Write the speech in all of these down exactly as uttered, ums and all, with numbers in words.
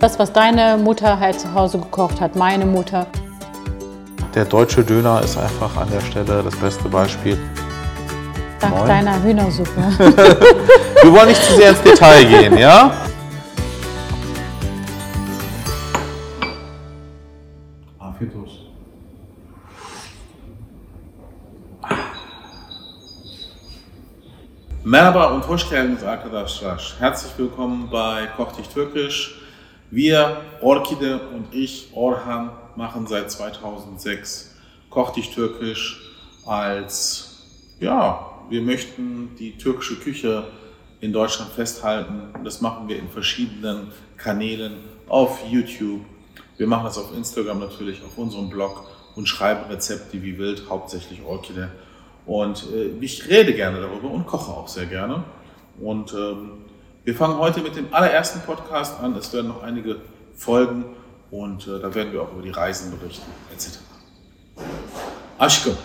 Das, was deine Mutter halt zu Hause gekocht hat, meine Mutter. Der deutsche Döner ist einfach an der Stelle das beste Beispiel. Dank Moin. deiner Hühnersuppe. Wir wollen nicht zu sehr ins Detail gehen, ja? Afiyet olsun. Merhaba und hoş geldiniz arkadaşlar. Herzlich willkommen bei Koch dich Türkisch. Wir, Orkide und ich, Orhan, machen seit zweitausendsechs Koch dich Türkisch als, ja, wir möchten die türkische Küche in Deutschland festhalten. Das machen wir in verschiedenen Kanälen auf YouTube. Wir machen das auf Instagram natürlich, auf unserem Blog und schreiben Rezepte wie wild, hauptsächlich Orkide. Und äh, ich rede gerne darüber und koche auch sehr gerne. Und ähm, wir fangen heute mit dem allerersten Podcast an. Es werden noch einige folgen und äh, da werden wir auch über die Reisen berichten, et cetera. Aşkım,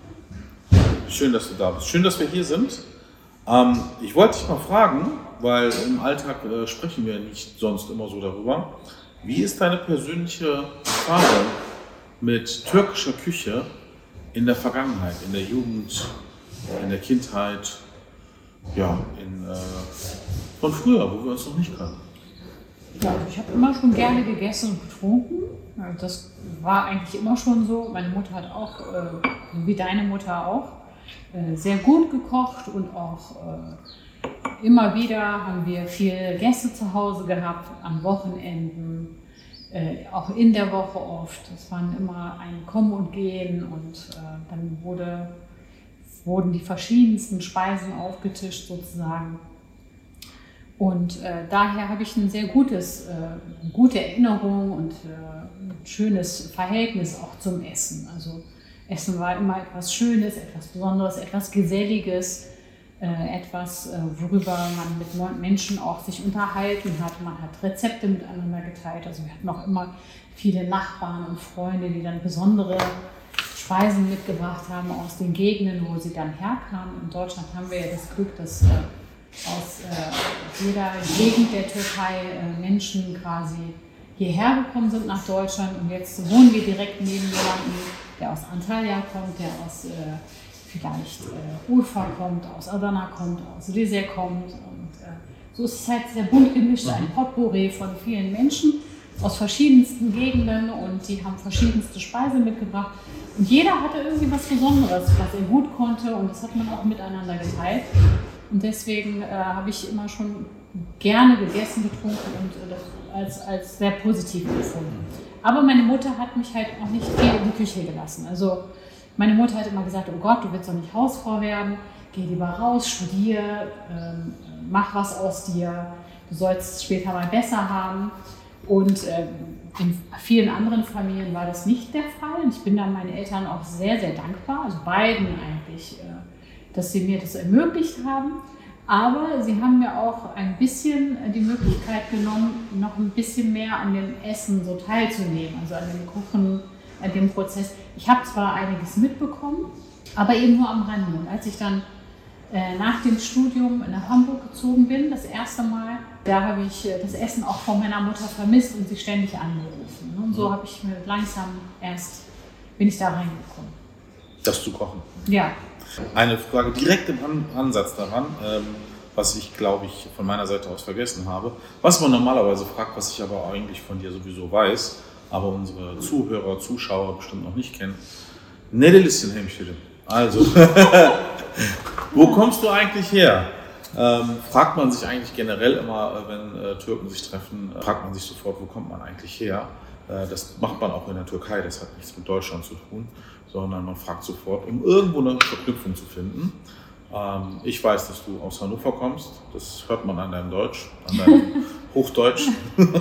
schön, dass du da bist. Schön, dass wir hier sind. Ähm, ich wollte dich mal fragen, weil im Alltag äh, sprechen wir nicht sonst immer so darüber. Wie ist deine persönliche Erfahrung mit türkischer Küche in der Vergangenheit, in der Jugend, in der Kindheit, ja, in, äh, von früher, wo wir uns noch nicht kannten? Ja, ich habe immer schon gerne gegessen und getrunken. Das war eigentlich immer schon so. Meine Mutter hat auch, äh, wie deine Mutter auch, äh, sehr gut gekocht und auch äh, immer wieder haben wir viele Gäste zu Hause gehabt, an Wochenenden. Äh, auch in der Woche oft. Es waren immer ein Kommen und Gehen und äh, dann wurde, wurden die verschiedensten Speisen aufgetischt sozusagen. Und äh, daher habe ich ein sehr gutes, äh, gute Erinnerung und äh, ein schönes Verhältnis auch zum Essen. Also Essen war immer etwas Schönes, etwas Besonderes, etwas Geselliges. Äh, etwas, äh, worüber man mit Menschen auch sich unterhalten hat. Man hat Rezepte miteinander geteilt. Also wir hatten auch immer viele Nachbarn und Freunde, die dann besondere Speisen mitgebracht haben aus den Gegenden, wo sie dann herkamen. In Deutschland haben wir ja das Glück, dass äh, aus äh, jeder Gegend der Türkei äh, Menschen quasi hierher gekommen sind nach Deutschland. Und jetzt wohnen wir direkt neben jemandem, der aus Antalya kommt, der aus äh, vielleicht äh, Urfa kommt, aus Adana kommt, aus Rize kommt. Und äh, so ist es halt sehr bunt gemischt, ein Potpourri von vielen Menschen aus verschiedensten Gegenden und die haben verschiedenste Speisen mitgebracht. Und jeder hatte irgendwie was Besonderes, was er gut konnte und das hat man auch miteinander geteilt. Und deswegen äh, habe ich immer schon gerne gegessen, getrunken und äh, das als, als sehr positiv empfunden. Aber meine Mutter hat mich halt auch nicht viel in die Küche gelassen. Also meine Mutter hat immer gesagt, oh Gott, du willst doch nicht Hausfrau werden, geh lieber raus, studier, ähm, mach was aus dir, du sollst es später mal besser haben. Und ähm, in vielen anderen Familien war das nicht der Fall. Und ich bin dann meinen Eltern auch sehr, sehr dankbar, also beiden eigentlich, äh, dass sie mir das ermöglicht haben. Aber sie haben mir auch ein bisschen die Möglichkeit genommen, noch ein bisschen mehr an dem Essen so teilzunehmen, also an dem Kochen, an dem Prozess. Ich habe zwar einiges mitbekommen, aber eben nur am Rande. Und als ich dann äh, nach dem Studium nach Hamburg gezogen bin, das erste Mal, da habe ich äh, das Essen auch von meiner Mutter vermisst und sie ständig angerufen. Und so habe ich mir langsam erst, bin ich da reingekommen. Das zu kochen? Ja. Eine Frage direkt im An- Ansatz daran, ähm, was ich glaube ich von meiner Seite aus vergessen habe. Was man normalerweise fragt, was ich aber eigentlich von dir sowieso weiß, aber unsere Zuhörer, Zuschauer bestimmt noch nicht kennen. Nerelisin hemşerim. Also, wo kommst du eigentlich her? Ähm, fragt man sich eigentlich generell immer, wenn äh, Türken sich treffen, äh, fragt man sich sofort, wo kommt man eigentlich her? Äh, das macht man auch in der Türkei, das hat nichts mit Deutschland zu tun, sondern man fragt sofort, um irgendwo eine Verknüpfung zu finden. Ähm, ich weiß, dass du aus Hannover kommst, das hört man an deinem Deutsch, an deinem Hochdeutsch.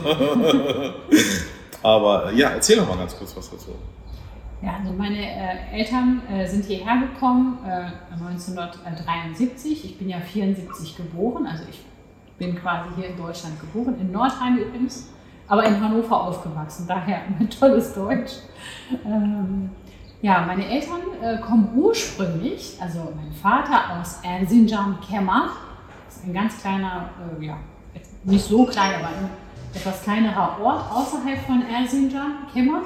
Aber ja, erzähl doch mal ganz kurz was dazu. Ja, also meine äh, Eltern äh, sind hierher gekommen äh, neunzehnhundertdreiundsiebzig. Ich bin ja vierundsiebzig geboren, also ich bin quasi hier in Deutschland geboren, in Nordheim übrigens, aber in Hannover aufgewachsen, daher ein tolles Deutsch. Ähm, ja, meine Eltern äh, kommen ursprünglich, also mein Vater aus Erzincan Kemal, das ist ein ganz kleiner, äh, ja, nicht so klein, aber ein etwas kleinerer Ort außerhalb von Erzincan, Kemer.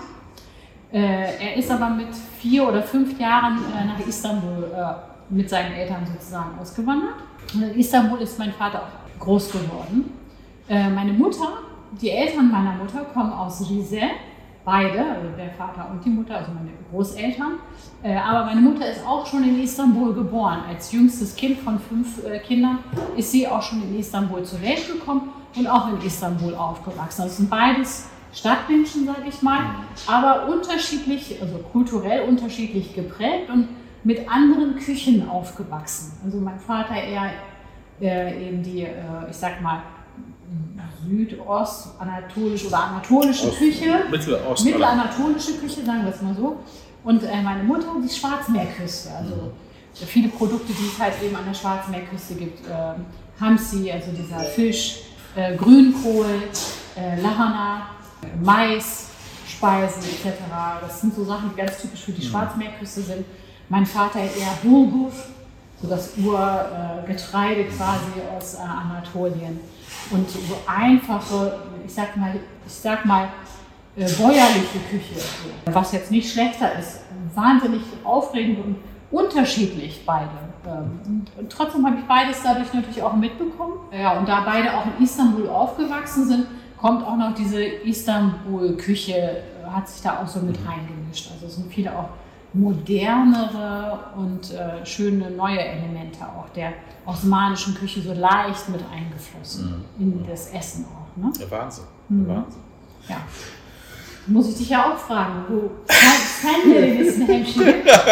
Er ist aber mit vier oder fünf Jahren nach Istanbul mit seinen Eltern sozusagen ausgewandert. In Istanbul ist mein Vater auch groß geworden. Meine Mutter, die Eltern meiner Mutter kommen aus Rize, beide, also der Vater und die Mutter, also meine Großeltern. Aber meine Mutter ist auch schon in Istanbul geboren. Als jüngstes Kind von fünf Kindern ist sie auch schon in Istanbul zur Welt gekommen und auch in Istanbul aufgewachsen. Das sind beides Stadtmenschen, sage ich mal, aber unterschiedlich, also kulturell unterschiedlich geprägt und mit anderen Küchen aufgewachsen. Also mein Vater eher äh, eben die, äh, ich sag mal, südostanatolische oder anatolische Ost, Küche, Mittelost, mittelanatolische Küche, sagen wir es mal so. Und äh, meine Mutter die Schwarzmeerküste, also mhm. viele Produkte, die es halt eben an der Schwarzmeerküste gibt. Äh, Hamsi, also dieser Fisch, äh, Grünkohl, äh, Lahana, Mais, Speisen et cetera. Das sind so Sachen, die ganz typisch für die Schwarzmeerküste sind. Mein Vater eher Bulgur, so das Urgetreide quasi aus äh, Anatolien. Und so einfache, ich sag mal, ich sag mal äh, bäuerliche Küche, so. Was jetzt nicht schlechter ist. Wahnsinnig aufregend und unterschiedlich beide. Ähm, und, und trotzdem habe ich beides dadurch natürlich auch mitbekommen. Ja, und da beide auch in Istanbul aufgewachsen sind, kommt auch noch diese Istanbul-Küche, hat sich da auch so mit reingemischt. Also es sind viele auch modernere und äh, schöne neue Elemente auch der osmanischen Küche so leicht mit eingeflossen mhm. in das Essen auch. Ne? Der Wahnsinn. Mhm. Der Wahnsın. Ja. Muss ich dich ja auch fragen, wo Fendele ist ein Hemmchen.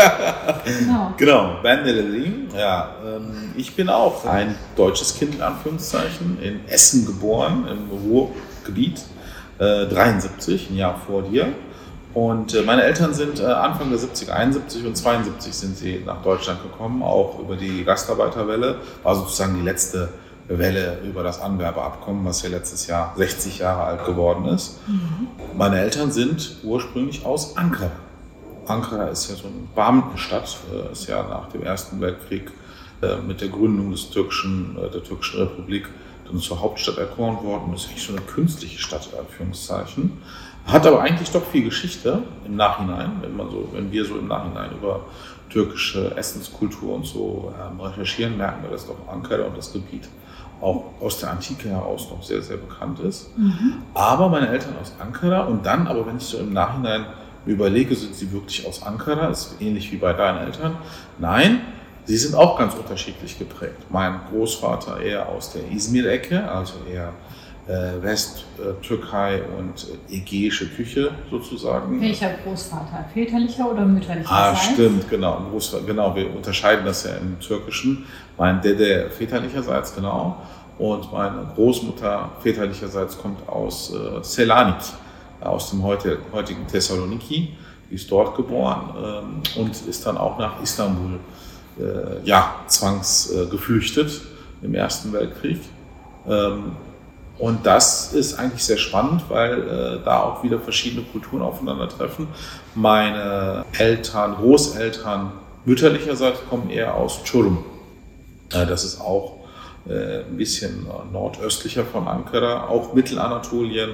Genau. Genau, Bendelelin. Ja, ähm, ich bin auch ein deutsches Kind in Anführungszeichen, in Essen geboren, im Ruhrgebiet, äh, dreiundsiebzig, ein Jahr vor dir. Und äh, meine Eltern sind äh, Anfang der siebziger, einundsiebzig und zweiundsiebzig sind sie nach Deutschland gekommen, auch über die Gastarbeiterwelle, war sozusagen die letzte Welle über das Anwerbeabkommen, was ja letztes Jahr sechzig Jahre alt geworden ist. Mhm. Meine Eltern sind ursprünglich aus Ankara. Ankara ist ja so eine Beamtenstadt, ist ja nach dem Ersten Weltkrieg mit der Gründung des türkischen, der türkischen Republik dann zur Hauptstadt erkoren worden. Das ist eigentlich so eine künstliche Stadt, in Anführungszeichen. Hat aber eigentlich doch viel Geschichte im Nachhinein, wenn man so, wenn wir so im Nachhinein über türkische Essenskultur und so ähm, recherchieren, merken wir, dass doch Ankara und das Gebiet auch aus der Antike heraus noch sehr, sehr bekannt ist. Mhm. Aber meine Eltern aus Ankara und dann, aber wenn ich so im Nachhinein überlege, sind sie wirklich aus Ankara, ist ähnlich wie bei deinen Eltern. Nein, sie sind auch ganz unterschiedlich geprägt. Mein Großvater eher aus der Izmir-Ecke, also eher äh, Westtürkei und äh, ägäische Küche sozusagen. Welcher Großvater? Väterlicher oder mütterlicher Ah, Seite? stimmt, genau. Großvater, genau. Wir unterscheiden das ja im Türkischen. Mein Dede väterlicherseits, genau. Und meine Großmutter väterlicherseits kommt aus äh, Selanik, aus dem heute, heutigen Thessaloniki. Die ist dort geboren ähm, und ist dann auch nach Istanbul äh, ja, zwangsgeflüchtet äh, im Ersten Weltkrieg. Ähm, und das ist eigentlich sehr spannend, weil äh, da auch wieder verschiedene Kulturen aufeinandertreffen. Meine Eltern, Großeltern mütterlicherseits kommen eher aus Çorum. Äh, das ist auch äh, ein bisschen nordöstlicher von Ankara, auch Mittelanatolien.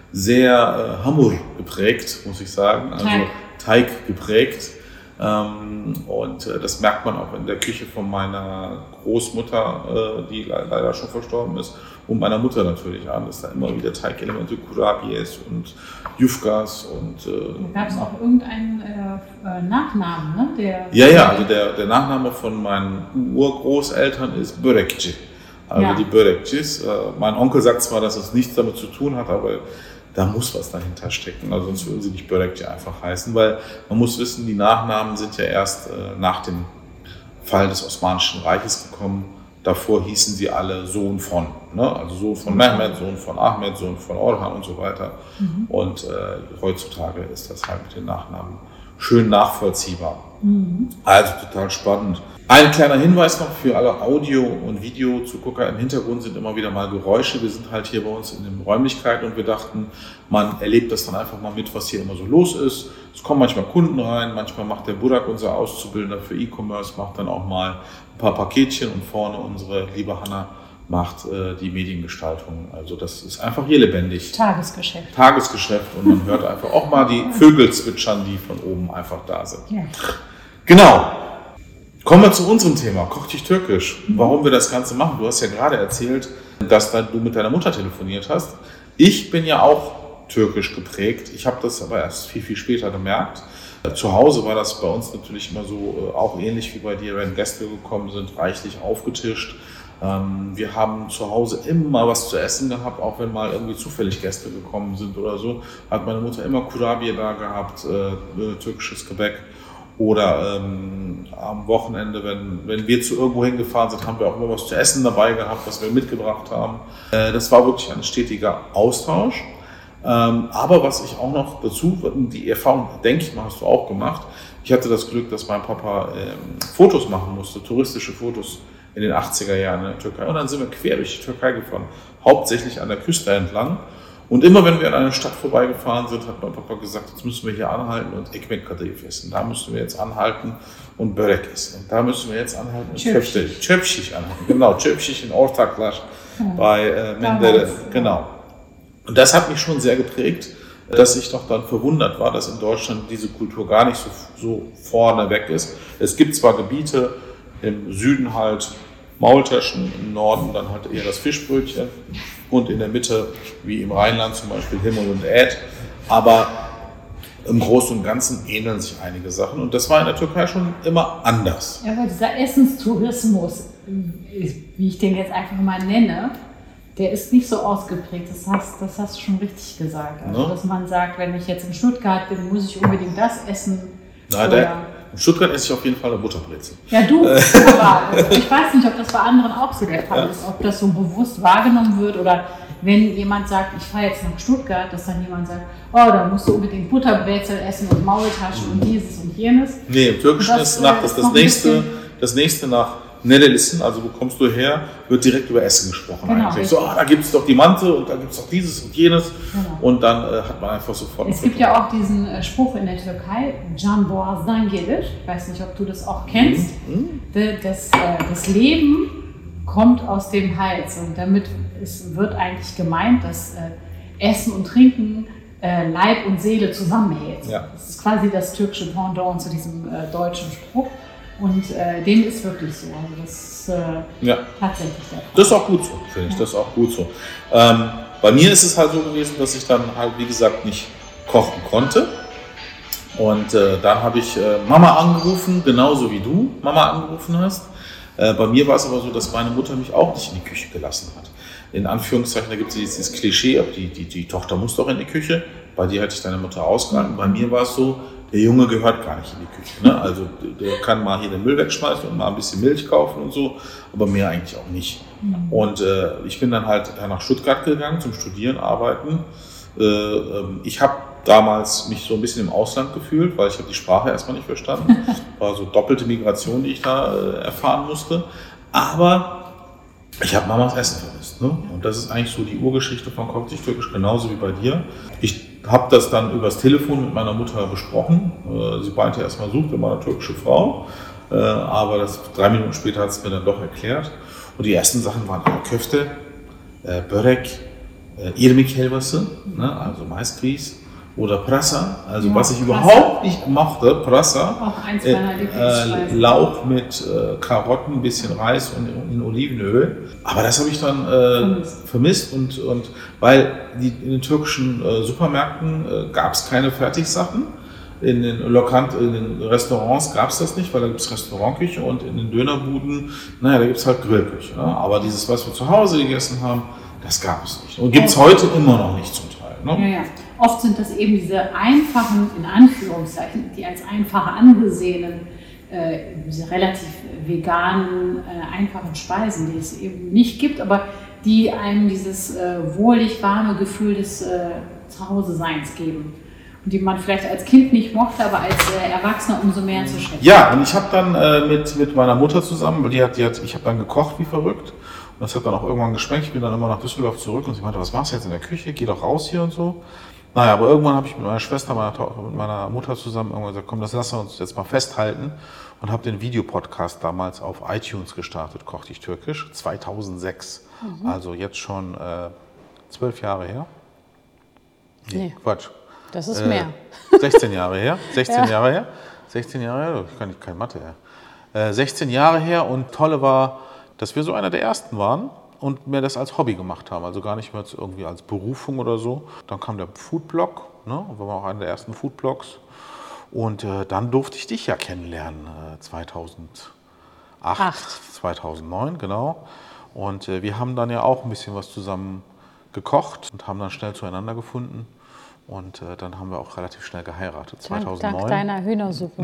Sehr äh, Hamur geprägt, muss ich sagen, also Teig, Teig geprägt. Ähm, und äh, das merkt man auch in der Küche von meiner Großmutter, äh, die le leider schon verstorben ist, und meiner Mutter natürlich an, dass da immer wieder Teigelemente, Kurabies und Yufkas und... Äh, da gab es auch irgendeinen äh, Nachnamen, ne? Der, ja, ja, also der, der Nachname von meinen Urgroßeltern ist Börekci. Also ja. Die Börekcis. Äh, mein Onkel sagt zwar, dass es nichts damit zu tun hat, aber da muss was dahinter stecken, also sonst würden sie nicht Börekci einfach heißen, weil man muss wissen, die Nachnamen sind ja erst äh, nach dem Fall des Osmanischen Reiches gekommen. Davor hießen sie alle Sohn von, ne? Also Sohn von Mehmed, Sohn von Ahmed, Sohn von Orhan und so weiter. Mhm. Und äh, heutzutage ist das halt mit den Nachnamen schön nachvollziehbar. Mhm. Also total spannend. Ein kleiner Hinweis noch für alle Audio- und Videozugucker. Im Hintergrund sind immer wieder mal Geräusche. Wir sind halt hier bei uns in den Räumlichkeiten und wir dachten, man erlebt das dann einfach mal mit, was hier immer so los ist. Es kommen manchmal Kunden rein, manchmal macht der Burak, unser Auszubildender für E-Commerce, macht dann auch mal ein paar Paketchen und vorne unsere liebe Hanna macht äh, die Mediengestaltung. Also das ist einfach hier lebendig. Tagesgeschäft. Tagesgeschäft und man hört einfach auch mal die Vögel zwitschern, die von oben einfach da sind. Ja. Genau. Kommen wir zu unserem Thema, Koch dich türkisch. Warum wir das Ganze machen? Du hast ja gerade erzählt, dass du mit deiner Mutter telefoniert hast. Ich bin ja auch türkisch geprägt. Ich habe das aber erst viel, viel später gemerkt. Zu Hause war das bei uns natürlich immer so, auch ähnlich wie bei dir, wenn Gäste gekommen sind, reichlich aufgetischt. Wir haben zu Hause immer was zu essen gehabt, auch wenn mal irgendwie zufällig Gäste gekommen sind oder so. Hat meine Mutter immer Kurabiye da gehabt, äh, türkisches Gebäck. Oder ähm, am Wochenende, wenn, wenn wir zu irgendwo hingefahren sind, haben wir auch immer was zu essen dabei gehabt, was wir mitgebracht haben. Äh, das war wirklich ein stetiger Austausch. Ähm, aber was ich auch noch dazu, die Erfahrung, denke ich mal, hast du auch gemacht. Ich hatte das Glück, dass mein Papa ähm, Fotos machen musste, touristische Fotos in den achtziger Jahren in der Türkei. Und dann sind wir quer durch die Türkei gefahren, hauptsächlich an der Küste entlang. Und immer wenn wir an einer Stadt vorbeigefahren sind, hat mein Papa gesagt, jetzt müssen wir hier anhalten und Ekmek Kadayıf essen. Da müssen wir jetzt anhalten und Börek essen. Und da müssen wir jetzt anhalten und Köfte, Çöpşiş anhalten. Genau, Çöpşiş in Ortaklar ja. bei äh, Mendele. Genau. Und das hat mich schon sehr geprägt, dass ich doch dann verwundert war, dass in Deutschland diese Kultur gar nicht so, so vorne weg ist. Es gibt zwar Gebiete, im Süden halt Maultaschen, im Norden dann halt eher das Fischbrötchen und in der Mitte, wie im Rheinland zum Beispiel, Himmel und Äd. Aber im Großen und Ganzen ähneln sich einige Sachen und das war in der Türkei schon immer anders. Ja, aber dieser Essenstourismus, wie ich den jetzt einfach mal nenne, der ist nicht so ausgeprägt. Das hast, das hast du schon richtig gesagt. Also, no. Dass man sagt, wenn ich jetzt in Stuttgart bin, muss ich unbedingt das essen. Nein, der, in Stuttgart esse ich auf jeden Fall eine Butterbrezel. Ja, du, aber ich weiß nicht, ob das bei anderen auch so der Fall ja. ist, ob das so bewusst wahrgenommen wird oder wenn jemand sagt, ich fahre jetzt nach Stuttgart, dass dann jemand sagt, oh, da musst du unbedingt Butterbrezel essen und Maultaschen mhm. und dieses und jenes. Nee, im Türkischen das, ist nach, das, das, nächste, das nächste nach Nerelisin, also wo kommst du her, wird direkt über Essen gesprochen genau, eigentlich. So, ah, da gibt es doch die Mante und da gibt es doch dieses und jenes genau. und dann äh, hat man einfach sofort... Es gibt ja auch diesen äh, Spruch in der Türkei, Can boğazdan gelir, ich weiß nicht, ob du das auch kennst, mhm. das, äh, das Leben kommt aus dem Hals und damit ist, wird eigentlich gemeint, dass äh, Essen und Trinken äh, Leib und Seele zusammenhält. Ja. Das ist quasi das türkische Pendant zu diesem äh, deutschen Spruch. Und äh, dem ist wirklich so. Also das ist äh, ja. tatsächlich der Fall. Das ist auch gut so, finde ich. Ja. Das ist auch gut so. Ähm, bei mir ist es halt so gewesen, dass ich dann halt, wie gesagt, nicht kochen konnte. Und äh, dann habe ich äh, Mama angerufen, genauso wie du Mama angerufen hast. Äh, bei mir war es aber so, dass meine Mutter mich auch nicht in die Küche gelassen hat. In Anführungszeichen, da gibt es dieses Klischee, die, die, die Tochter muss doch in die Küche. Bei dir hatte ich deine Mutter ausgehalten. Bei mir war es so, der Junge gehört gar nicht in die Küche. Ne? Also der kann mal hier den Müll wegschmeißen und mal ein bisschen Milch kaufen und so, aber mehr eigentlich auch nicht. Mhm. Und äh, ich bin dann halt nach Stuttgart gegangen zum Studieren, Arbeiten. Äh, ich habe damals mich so ein bisschen im Ausland gefühlt, weil ich habe die Sprache erstmal nicht verstanden. War so doppelte Migration, die ich da äh, erfahren musste. Aber ich habe Mamas Essen vermisst. Ne? Und das ist eigentlich so die Urgeschichte von Koch dich türkisch, genauso wie bei dir. Ich habe das dann übers Telefon mit meiner Mutter besprochen. Sie meinte erstmal, sucht immer eine türkische Frau. Aber das, drei Minuten später hat es mir dann doch erklärt. Und die ersten Sachen waren Köfte, Börek, irmik helvası, ne? Also Maisgrieß. Oder Prasa, also ja, was ich Prasa. überhaupt nicht mochte, Prasa, auch eins meiner äh, Lauch mit äh, Karotten, ein bisschen Reis und in Olivenöl. Aber das habe ich dann äh, vermisst. vermisst und, und weil die, in den türkischen äh, Supermärkten äh, gab es keine Fertigsachen. In den, Lokant, in den Restaurants gab es das nicht, weil da gibt es Restaurantküche und in den Dönerbuden, naja, da gibt es halt Grillküche. Ne? Aber dieses, was wir zu Hause gegessen haben, das gab es nicht. Und gibt es heute immer noch nicht zum Teil. Ne? Ja, ja. Oft sind das eben diese einfachen, in Anführungszeichen, die als einfache angesehenen, äh, diese relativ veganen, äh, einfachen Speisen, die es eben nicht gibt, aber die einem dieses äh, wohlig warme Gefühl des äh, Zuhause-Seins geben. Und die man vielleicht als Kind nicht mochte, aber als äh, Erwachsener umso mehr zu schätzen. Ja, und ich habe dann äh, mit, mit meiner Mutter zusammen, weil die hat, die hat, ich habe dann gekocht wie verrückt. Und das hat dann auch irgendwann geschmeckt. Ich bin dann immer nach Düsseldorf zurück und sie meinte, was machst du jetzt in der Küche? Geh doch raus hier und so. Naja, aber irgendwann habe ich mit meiner Schwester, meiner, mit meiner Mutter zusammen irgendwann gesagt, komm, das lassen wir uns jetzt mal festhalten. Und habe den Videopodcast damals auf iTunes gestartet, Koch dich türkisch, zweitausendsechs. Mhm. Also jetzt schon äh, zwölf Jahre her. Nee, nee, Quatsch. Das ist äh, mehr. sechzehn Jahre her. sechzehn ja. Jahre her. sechzehn Jahre her. Ich kann nicht kein Mathe her. Äh, sechzehn Jahre her und tolle war, dass wir so einer der ersten waren und mir das als Hobby gemacht haben. Also gar nicht mehr irgendwie als Berufung oder so. Dann kam der Foodblog, ne? Wir waren auch einer der ersten Foodblogs. Und äh, dann durfte ich dich ja kennenlernen, äh, zweitausendacht, Acht. zweitausendneun, genau. Und äh, wir haben dann ja auch ein bisschen was zusammen gekocht und haben dann schnell zueinander gefunden. Und äh, dann haben wir auch relativ schnell geheiratet, zweitausendneun. Dank deiner Hühnersuppe.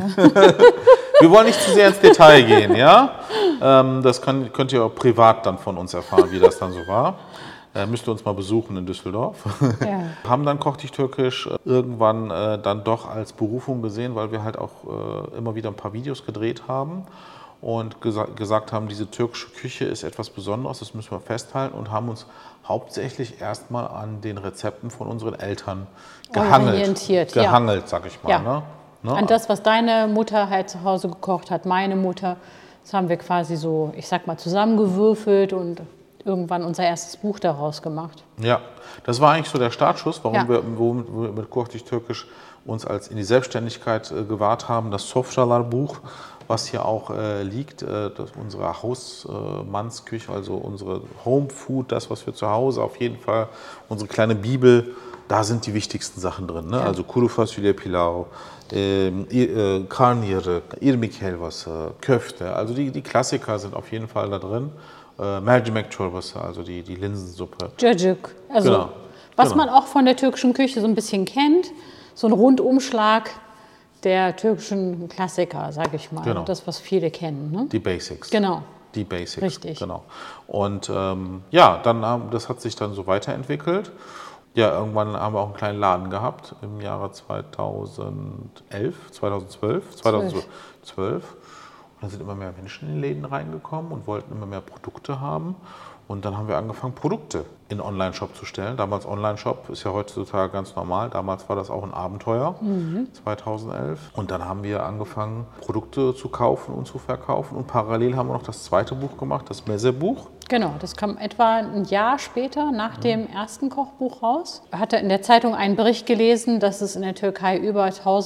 Wir wollen nicht zu sehr ins Detail gehen, ja? Ähm, das kann, könnt ihr auch privat dann von uns erfahren, wie das dann so war. Äh, müsst ihr uns mal besuchen in Düsseldorf. Ja. Haben dann Koch dich türkisch irgendwann äh, dann doch als Berufung gesehen, weil wir halt auch äh, immer wieder ein paar Videos gedreht haben und gesa- gesagt haben, diese türkische Küche ist etwas Besonderes, das müssen wir festhalten und haben uns hauptsächlich erstmal an den Rezepten von unseren Eltern gehangelt. Orientiert, gehangelt, ja. sag ich mal. Ja. Ne? Ne? An das, was deine Mutter halt zu Hause gekocht hat, meine Mutter, das haben wir quasi so, ich sag mal, zusammengewürfelt und irgendwann unser erstes Buch daraus gemacht. Ja, das war eigentlich so der Startschuss, warum ja. wir, womit wir mit Koch dich türkisch uns als in die Selbstständigkeit äh, gewahrt haben. Das Sofralar-Buch, was hier auch äh, liegt, äh, das unsere Hausmannsküche, also unsere Homefood, das, was wir zu Hause auf jeden Fall, unsere kleine Bibel, da sind die wichtigsten Sachen drin. Ne? Ja. Also Kuru Fasulye Pilav, äh, äh, Karnıyarık, Irmik Helvası, Köfte, also die, die Klassiker sind auf jeden Fall da drin. Äh, Mercimek Çorbası, also die, die Linsensuppe. Cacık, also genau. was genau. man auch von der türkischen Küche so ein bisschen kennt, so ein Rundumschlag der türkischen Klassiker, sage ich mal. Genau. Das, was viele kennen. Ne? Die Basics. Genau. Die Basics. Richtig. Genau. Und ähm, ja, dann haben, das hat sich dann so weiterentwickelt. Ja, irgendwann haben wir auch einen kleinen Laden gehabt im Jahre zweitausendelf, zweitausendzwölf, zweitausendzwölf. Und dann sind immer mehr Menschen in die Läden reingekommen und wollten immer mehr Produkte haben. Und dann haben wir angefangen, Produkte in Online-Shop zu stellen. Damals Online-Shop ist ja heutzutage ganz normal. Damals war das auch ein Abenteuer, mhm. zweitausendelf. Und dann haben wir angefangen, Produkte zu kaufen und zu verkaufen. Und parallel haben wir noch das zweite Buch gemacht, das Meze-Buch. Genau, das kam etwa ein Jahr später nach dem ersten Kochbuch raus. Ich hatte in der Zeitung einen Bericht gelesen, dass es in der Türkei über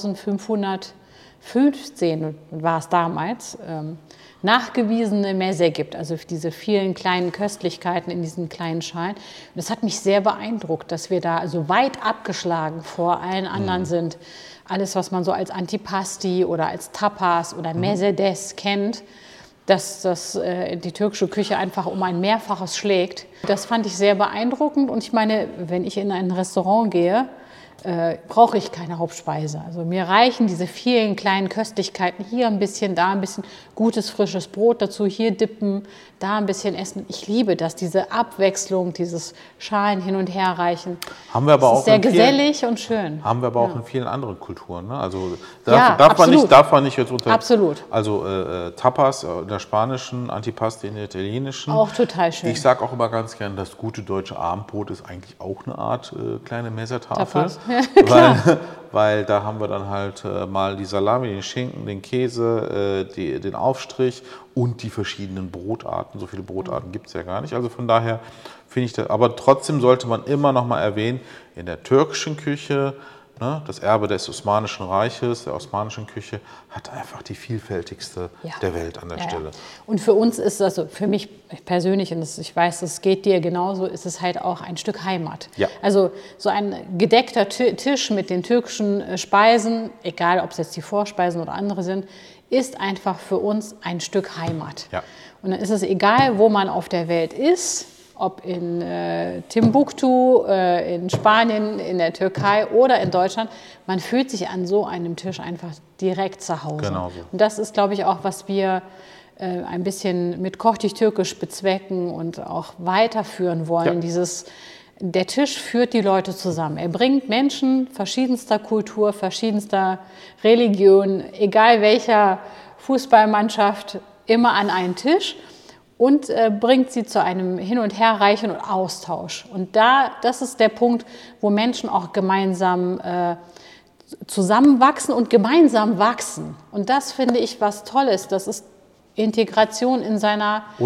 eintausendfünfhundertfünfzehn war es damals, ähm, nachgewiesene Meze gibt, also diese vielen kleinen Köstlichkeiten in diesen kleinen Schalen. Und das hat mich sehr beeindruckt, dass wir da also weit abgeschlagen vor allen anderen mhm. sind. Alles, was man so als Antipasti oder als Tapas oder Mezedes mhm. kennt, dass das, äh, die türkische Küche einfach um ein Mehrfaches schlägt. Das fand ich sehr beeindruckend. Und ich meine, wenn ich in ein Restaurant gehe, äh, brauche ich keine Hauptspeise. Also mir reichen diese vielen kleinen Köstlichkeiten. Hier ein bisschen, da ein bisschen gutes, frisches Brot dazu, hier dippen, da ein bisschen essen. Ich liebe das, diese Abwechslung, dieses Schalen hin und her reichen. Haben wir aber das auch ist sehr vielen, gesellig und schön. Haben wir aber auch ja. in vielen anderen Kulturen. Ne? Also darf, ja, darf, man nicht, darf man nicht jetzt unter... Absolut. Also äh, Tapas in der spanischen, Antipasti in der italienischen. Auch total schön. Ich sage auch immer ganz gerne, das gute deutsche Abendbrot ist eigentlich auch eine Art äh, kleine Messertafel. Tapas. Ja, weil, weil da haben wir dann halt äh, mal die Salami, den Schinken, den Käse, äh, die, den Aufstrich und die verschiedenen Brotarten. So viele Brotarten gibt es ja gar nicht. Also von daher finde ich das, aber trotzdem sollte man immer noch mal erwähnen, in der türkischen Küche, ne, das Erbe des Osmanischen Reiches, der osmanischen Küche, hat einfach die vielfältigste ja. der Welt an der ja, Stelle. Ja. Und für uns ist das, also für mich persönlich, und das, ich weiß, es geht dir genauso, ist es halt auch ein Stück Heimat. Ja. Also so ein gedeckter Tisch mit den türkischen Speisen, egal ob es jetzt die Vorspeisen oder andere sind, ist einfach für uns ein Stück Heimat. Ja. Und dann ist es egal, wo man auf der Welt ist, ob in äh, Timbuktu, äh, in Spanien, in der Türkei oder in Deutschland, man fühlt sich an so einem Tisch einfach direkt zu Hause. Genau so. Und das ist, glaube ich, auch, was wir äh, ein bisschen mit Koch dich türkisch bezwecken und auch weiterführen wollen. Ja. Dieses, der Tisch führt die Leute zusammen. Er bringt Menschen verschiedenster Kultur, verschiedenster Religion, egal welcher Fußballmannschaft, immer an einen Tisch. Und äh, bringt sie zu einem Hin- und Herreichen und Austausch. Und da, das ist der Punkt, wo Menschen auch gemeinsam äh, zusammenwachsen und gemeinsam wachsen. Und das finde ich was Tolles. Das ist Integration in seiner und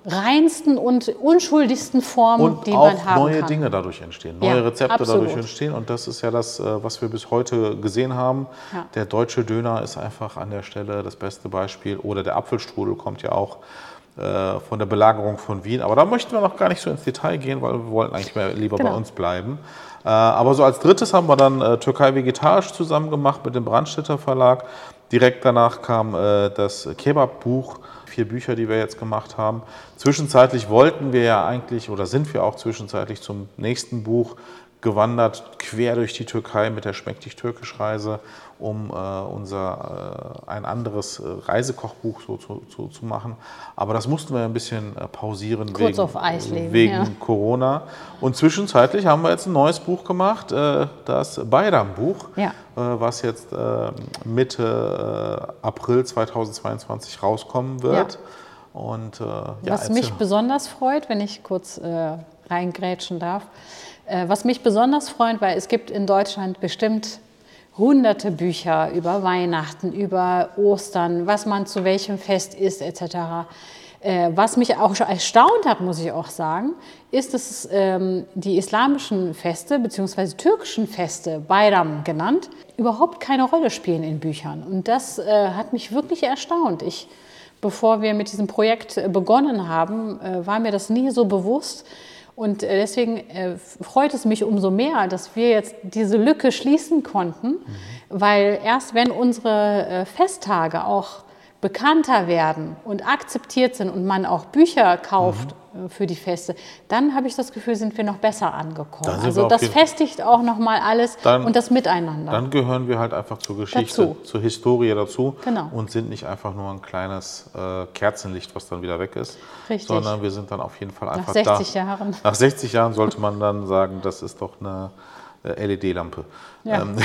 reinsten und unschuldigsten Form, und die man auch haben neue kann. Dinge dadurch entstehen, neue Ja, Rezepte absolut. dadurch entstehen. Und das ist ja das, äh, was wir bis heute gesehen haben. Ja. Der deutsche Döner ist einfach an der Stelle das beste Beispiel. Oder der Apfelstrudel kommt ja auch äh, von der Belagerung von Wien. Aber da möchten wir noch gar nicht so ins Detail gehen, weil wir wollten eigentlich mehr lieber Genau. bei uns bleiben. Äh, aber so als drittes haben wir dann äh, Türkei Vegetarisch zusammen gemacht mit dem Brandstätter Verlag. Direkt danach kam äh, das Kebab-Buch, vier Bücher, die wir jetzt gemacht haben. Zwischenzeitlich wollten wir ja eigentlich, oder sind wir auch zwischenzeitlich zum nächsten Buch gewandert, quer durch die Türkei mit der Schmeck dich türkisch Reise, um äh, unser äh, ein anderes äh, Reisekochbuch so zu, zu, zu machen. Aber das mussten wir ein bisschen äh, pausieren Kurz wegen, auf Eis legen, wegen ja. Corona. Und zwischenzeitlich haben wir jetzt ein neues Buch gemacht, äh, das Bayram-Buch, Ja. äh, was jetzt äh, Mitte äh, April zweitausendzweiundzwanzig rauskommen wird. Ja. Und, äh, ja, Was erzähl. mich besonders freut, wenn ich kurz äh, reingrätschen darf, äh, was mich besonders freut, weil es gibt in Deutschland bestimmt hunderte Bücher über Weihnachten, über Ostern, was man zu welchem Fest isst et cetera. Äh, was mich auch schon erstaunt hat, muss ich auch sagen, ist, dass ähm, die islamischen Feste bzw. türkischen Feste, Bayram genannt, überhaupt keine Rolle spielen in Büchern. Und das äh, hat mich wirklich erstaunt. Ich Bevor wir mit diesem Projekt begonnen haben, war mir das nie so bewusst. Und deswegen freut es mich umso mehr, dass wir jetzt diese Lücke schließen konnten, mhm. weil erst wenn unsere Festtage auch bekannter werden und akzeptiert sind und man auch Bücher kauft mhm. für die Feste, dann habe ich das Gefühl, sind wir noch besser angekommen. Also das festigt auch nochmal alles dann, und das Miteinander. Dann gehören wir halt einfach zur Geschichte, dazu. zur Historie dazu genau. und sind nicht einfach nur ein kleines äh, Kerzenlicht, was dann wieder weg ist, Richtig. sondern wir sind dann auf jeden Fall einfach nach sechzig da. Jahren. Nach sechzig Jahren sollte man dann sagen, das ist doch eine L E D-Lampe. Ja. Ähm.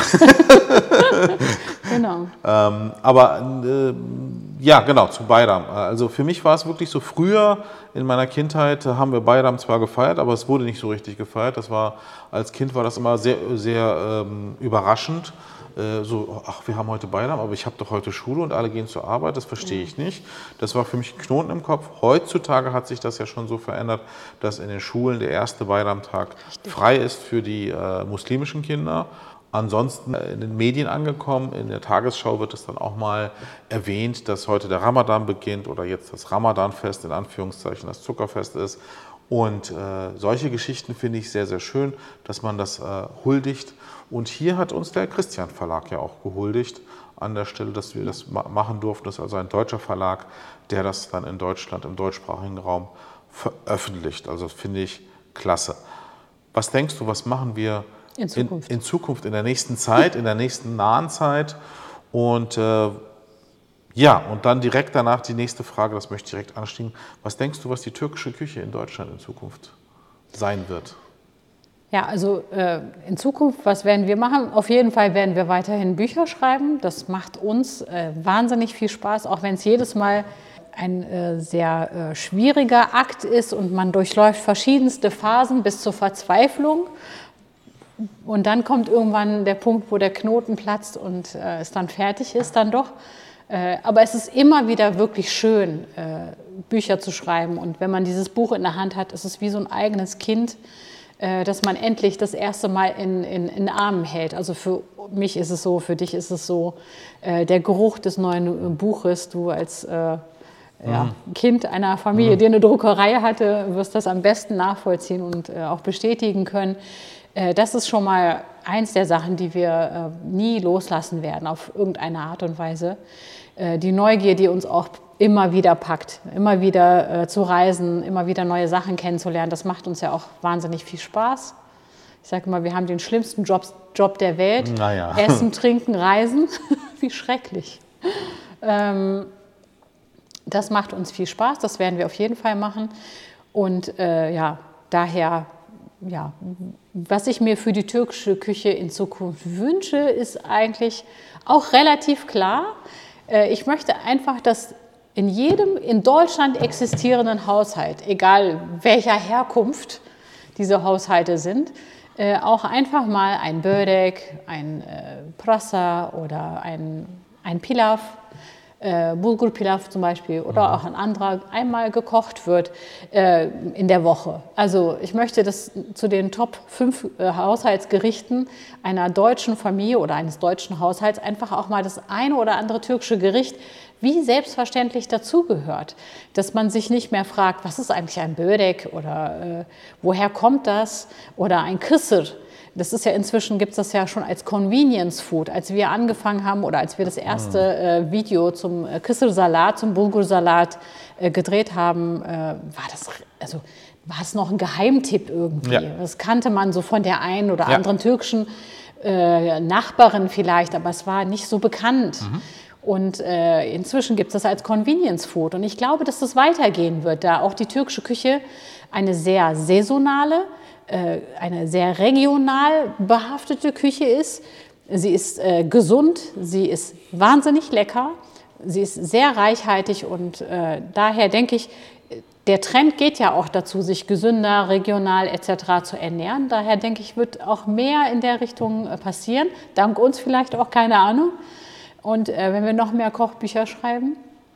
Genau. ähm, aber äh, ja, genau, zu Bayram. Also für mich war es wirklich so, früher in meiner Kindheit haben wir Bayram zwar gefeiert, aber es wurde nicht so richtig gefeiert. Das war, als Kind war das immer sehr, sehr ähm, überraschend. Äh, so, ach, wir haben heute Bayram, aber ich habe doch heute Schule und alle gehen zur Arbeit, das verstehe ich nicht. Das war für mich ein Knoten im Kopf. Heutzutage hat sich das ja schon so verändert, dass in den Schulen der erste Bayram-Tag frei ist für die äh, muslimischen Kinder. Ansonsten in den Medien angekommen, in der Tagesschau wird es dann auch mal erwähnt, dass heute der Ramadan beginnt oder jetzt das Ramadanfest, in Anführungszeichen das Zuckerfest ist. Und äh, solche Geschichten finde ich sehr, sehr schön, dass man das äh, huldigt. Und hier hat uns der Christian Verlag ja auch gehuldigt an der Stelle, dass wir das ma- machen durften. Das ist also ein deutscher Verlag, der das dann in Deutschland, im deutschsprachigen Raum veröffentlicht. Also das finde ich klasse. Was denkst du, was machen wir In Zukunft. In, in Zukunft, in der nächsten Zeit, in der nächsten nahen Zeit? Und äh, ja, und dann direkt danach die nächste Frage, das möchte ich direkt anstehen. Was denkst du, was die türkische Küche in Deutschland in Zukunft sein wird? Ja, also äh, in Zukunft, was werden wir machen? Auf jeden Fall werden wir weiterhin Bücher schreiben. Das macht uns äh, wahnsinnig viel Spaß, auch wenn es jedes Mal ein äh, sehr äh, schwieriger Akt ist und man durchläuft verschiedenste Phasen bis zur Verzweiflung. Und dann kommt irgendwann der Punkt, wo der Knoten platzt und äh, es dann fertig ist, dann doch. Äh, aber es ist immer wieder wirklich schön, äh, Bücher zu schreiben. Und wenn man dieses Buch in der Hand hat, ist es wie so ein eigenes Kind, äh, das man endlich das erste Mal in, in, in Armen hält. Also für mich ist es so, für dich ist es so. Äh, der Geruch des neuen Buches, du als äh, ja, mhm. Kind einer Familie, mhm. die eine Druckerei hatte, wirst das am besten nachvollziehen und äh, auch bestätigen können. Das ist schon mal eins der Sachen, die wir äh, nie loslassen werden, auf irgendeine Art und Weise. Äh, die Neugier, die uns auch immer wieder packt, immer wieder äh, zu reisen, immer wieder neue Sachen kennenzulernen, das macht uns ja auch wahnsinnig viel Spaß. Ich sage immer, wir haben den schlimmsten Job, Job der Welt. Naja. Essen, trinken, reisen. Wie schrecklich. Ähm, das macht uns viel Spaß, das werden wir auf jeden Fall machen. Und äh, ja, daher... Ja, was ich mir für die türkische Küche in Zukunft wünsche, ist eigentlich auch relativ klar. Ich möchte einfach, dass in jedem in Deutschland existierenden Haushalt, egal welcher Herkunft diese Haushalte sind, auch einfach mal ein Börek, ein Prasa oder ein, ein Pilaf äh, Bulgur Pilav zum Beispiel oder auch ein anderer einmal gekocht wird äh, in der Woche. Also ich möchte, dass zu den Top fünf äh, Haushaltsgerichten einer deutschen Familie oder eines deutschen Haushalts einfach auch mal das eine oder andere türkische Gericht wie selbstverständlich dazugehört. Dass man sich nicht mehr fragt, was ist eigentlich ein Börek oder äh, woher kommt das oder ein Kısır. Das ist ja inzwischen, gibt es das ja schon als Convenience Food. Als wir angefangen haben oder als wir das erste äh, Video zum äh, Kısır-Salat, zum Bulgur-Salat äh, gedreht haben, äh, war das, also war es noch ein Geheimtipp irgendwie. Ja. Das kannte man so von der einen oder ja. anderen türkischen äh, Nachbarin vielleicht, aber es war nicht so bekannt. Mhm. Und äh, inzwischen gibt es das als Convenience Food. Und ich glaube, dass das weitergehen wird, da auch die türkische Küche eine sehr saisonale, äh, eine sehr regional behaftete Küche ist. Sie ist äh, gesund, sie ist wahnsinnig lecker, sie ist sehr reichhaltig und äh, daher denke ich, der Trend geht ja auch dazu, sich gesünder, regional et cetera zu ernähren. Daher denke ich, wird auch mehr in der Richtung äh, passieren. Dank uns vielleicht auch, keine Ahnung. Und äh, wenn wir noch mehr Kochbücher schreiben.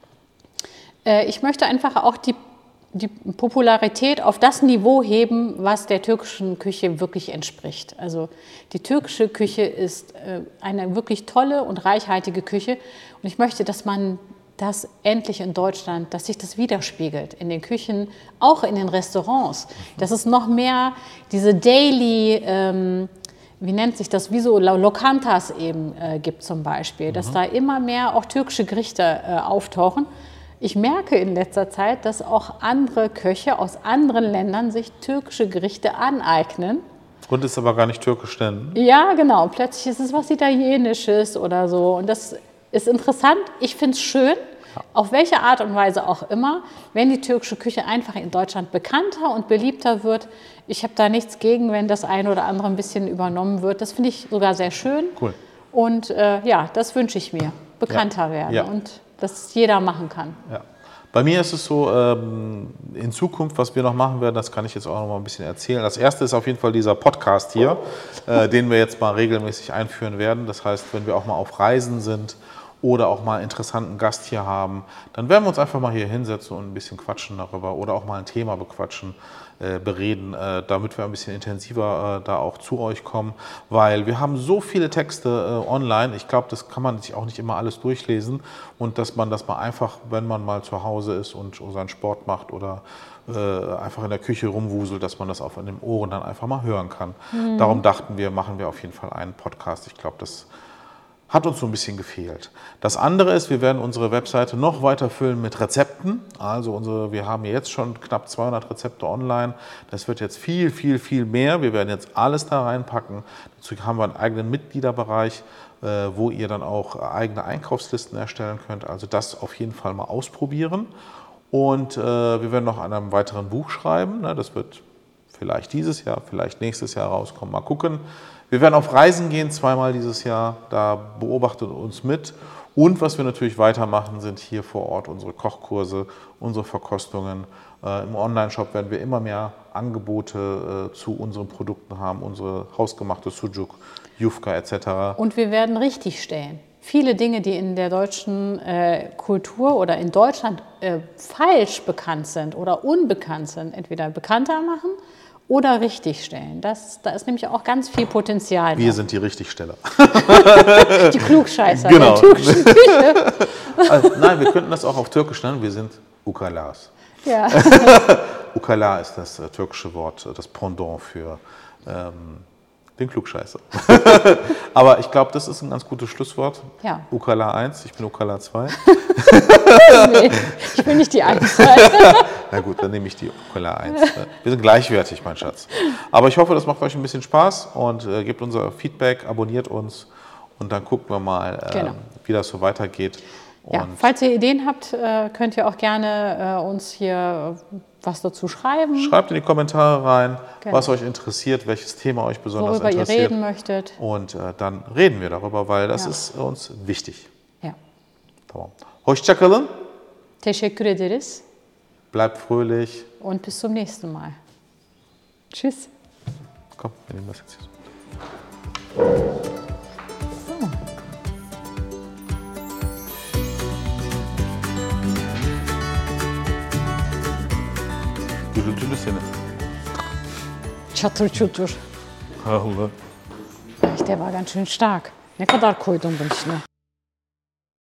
Äh, ich möchte einfach auch die, die Popularität auf das Niveau heben, was der türkischen Küche wirklich entspricht. Also die türkische Küche ist äh, eine wirklich tolle und reichhaltige Küche. Und ich möchte, dass man das endlich in Deutschland, dass sich das widerspiegelt in den Küchen, auch in den Restaurants. Dass es noch mehr diese Daily... Ähm, wie nennt sich das, wie so Lokantas eben äh, gibt zum Beispiel, dass mhm. da immer mehr auch türkische Gerichte äh, auftauchen. Ich merke in letzter Zeit, dass auch andere Köche aus anderen Ländern sich türkische Gerichte aneignen. Und es aber gar nicht türkisch nennen. Ja, genau. Plötzlich ist es was Italienisches oder so. Und das ist interessant. Ich finde es schön, ja. auf welche Art und Weise auch immer, wenn die türkische Küche einfach in Deutschland bekannter und beliebter wird. Ich habe da nichts gegen, wenn das eine oder andere ein bisschen übernommen wird. Das finde ich sogar sehr schön. Cool. Und äh, ja, das wünsche ich mir, bekannter ja. werden ja. und dass jeder machen kann. Ja. Bei mir ist es so, ähm, in Zukunft, was wir noch machen werden, das kann ich jetzt auch noch mal ein bisschen erzählen. Das erste ist auf jeden Fall dieser Podcast hier, äh, den wir jetzt mal regelmäßig einführen werden. Das heißt, wenn wir auch mal auf Reisen sind oder auch mal einen interessanten Gast hier haben, dann werden wir uns einfach mal hier hinsetzen und ein bisschen quatschen darüber oder auch mal ein Thema bequatschen, äh, bereden, äh, damit wir ein bisschen intensiver äh, da auch zu euch kommen, weil wir haben so viele Texte äh, online, ich glaube, das kann man sich auch nicht immer alles durchlesen und dass man das mal einfach, wenn man mal zu Hause ist und seinen Sport macht oder äh, einfach in der Küche rumwuselt, dass man das auf den Ohren dann einfach mal hören kann. Mhm. Darum dachten wir, machen wir auf jeden Fall einen Podcast. Ich glaube, das hat uns so ein bisschen gefehlt. Das andere ist, wir werden unsere Webseite noch weiter füllen mit Rezepten. Also unsere, wir haben jetzt schon knapp zweihundert Rezepte online. Das wird jetzt viel, viel, viel mehr. Wir werden jetzt alles da reinpacken. Dazu haben wir einen eigenen Mitgliederbereich, wo ihr dann auch eigene Einkaufslisten erstellen könnt. Also das auf jeden Fall mal ausprobieren. Und wir werden noch an einem weiteren Buch schreiben. Das wird vielleicht dieses Jahr, vielleicht nächstes Jahr rauskommen. Mal gucken. Wir werden auf Reisen gehen, zweimal dieses Jahr, da beobachtet uns mit. Und was wir natürlich weitermachen, sind hier vor Ort unsere Kochkurse, unsere Verkostungen. Äh, Im Onlineshop werden wir immer mehr Angebote äh, zu unseren Produkten haben, unsere hausgemachte Sucuk, Yufka et cetera. Und wir werden richtig stellen. Viele Dinge, die in der deutschen äh, Kultur oder in Deutschland äh, falsch bekannt sind oder unbekannt sind, entweder bekannter machen oder richtigstellen. Das, da ist nämlich auch ganz viel Potenzial. Wir noch. sind die Richtigsteller. Die Klugscheißer genau. der türkischen Küche. Also, nein, wir könnten das auch auf Türkisch nennen. Wir sind Ukalas. Ja. Ukala ist das äh, türkische Wort, das Pendant für ähm, den Klugscheißer. Aber ich glaube, das ist ein ganz gutes Schlusswort. Ja. Ukala eins, ich bin Ukala zwei. Nee, ich bin nicht die eins. Na gut, dann nehme ich die Ukala eins. Wir sind gleichwertig, mein Schatz. Aber ich hoffe, das macht euch ein bisschen Spaß und äh, gebt unser Feedback, abonniert uns und dann gucken wir mal, äh, genau. wie das so weitergeht. Und ja, falls ihr Ideen habt, äh, könnt ihr auch gerne äh, uns hier was dazu schreiben. Schreibt in die Kommentare rein, genau. was euch interessiert, welches Thema euch besonders Worüber interessiert. Ihr reden möchtet. Und äh, dann reden wir darüber, weil das ja. ist uns wichtig. Ja. Tamam. Hoşça kalın. Teşekkür ederiz. Bleibt fröhlich. Und bis zum nächsten Mal. Tschüss. Komm, wir nehmen das jetzt hier so. So. seni. Çatır çutur. Allah. Der war ganz schön stark. Ne kadar koydum bunun içine?